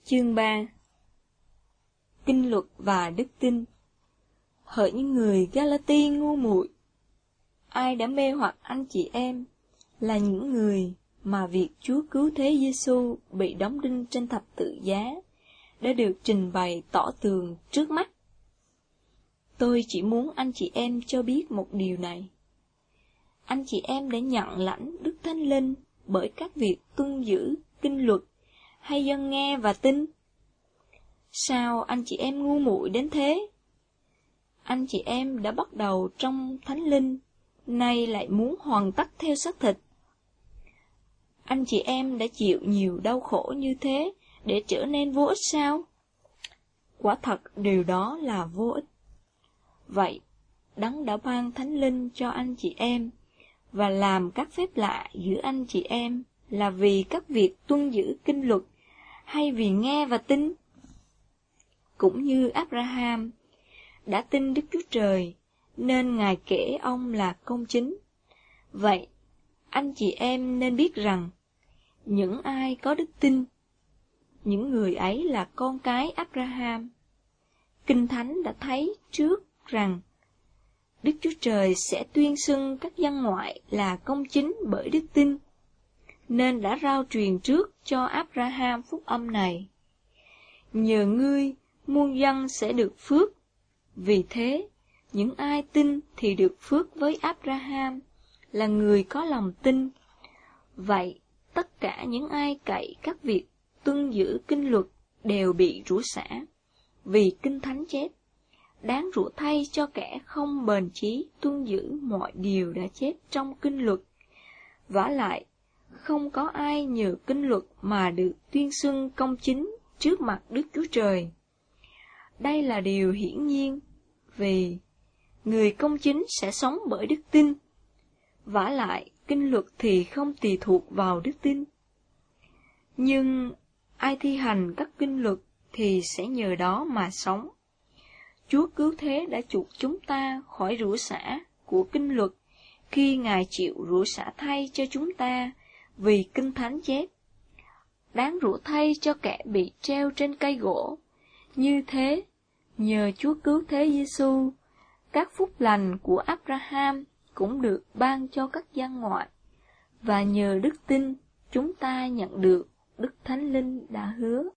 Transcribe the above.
Chương 3. Kinh luật và đức tin. Hỡi những người Galati ngu muội, ai đã mê hoặc anh chị em là những người mà việc Chúa cứu thế Giêsu bị đóng đinh trên thập tự giá đã được trình bày tỏ tường trước mắt. Tôi chỉ muốn anh chị em cho biết một điều này. Anh chị em đã nhận lãnh Đức Thánh Linh bởi các việc tuân giữ kinh luật hay dân nghe và tin? Sao anh chị em ngu muội đến thế? Anh chị em đã bắt đầu trong Thánh Linh, nay lại muốn hoàn tất theo xác thịt. Anh chị em đã chịu nhiều đau khổ như thế để trở nên vô ích sao? Quả thật điều đó là vô ích. Vậy, Đấng đã ban Thánh Linh cho anh chị em và làm các phép lạ giữa anh chị em là vì các việc tuân giữ kinh luật hay vì nghe và tin? Cũng như Abraham đã tin Đức Chúa Trời, nên Ngài kể ông là công chính. Vậy, anh chị em nên biết rằng, những ai có đức tin, những người ấy là con cái Abraham. Kinh Thánh đã thấy trước rằng, Đức Chúa Trời sẽ tuyên xưng các dân ngoại là công chính bởi đức tin, nên đã rao truyền trước cho Abraham phúc âm này. Nhờ ngươi, muôn dân sẽ được phước. Vì thế, những ai tin thì được phước với Abraham, là người có lòng tin. Vậy, tất cả những ai cậy các việc tuân giữ kinh luật đều bị rủa xả, vì Kinh Thánh chép, đáng rủa thay cho kẻ không bền chí tuân giữ mọi điều đã chép trong kinh luật. Vả lại, không có ai nhờ kinh luật mà được tuyên xưng công chính trước mặt Đức Chúa Trời. Đây là điều hiển nhiên, vì người công chính sẽ sống bởi đức tin. Vả lại, kinh luật thì không tùy thuộc vào đức tin. Nhưng ai thi hành các kinh luật thì sẽ nhờ đó mà sống. Chúa cứu thế đã chuộc chúng ta khỏi rủa xả của kinh luật khi Ngài chịu rủa xả thay cho chúng ta, vì Kinh Thánh chép, đáng rủa thay cho kẻ bị treo trên cây gỗ. Như thế, nhờ Chúa cứu thế Giêsu, các phúc lành của Abraham cũng được ban cho các dân ngoại, và nhờ đức tin chúng ta nhận được Đức Thánh Linh đã hứa.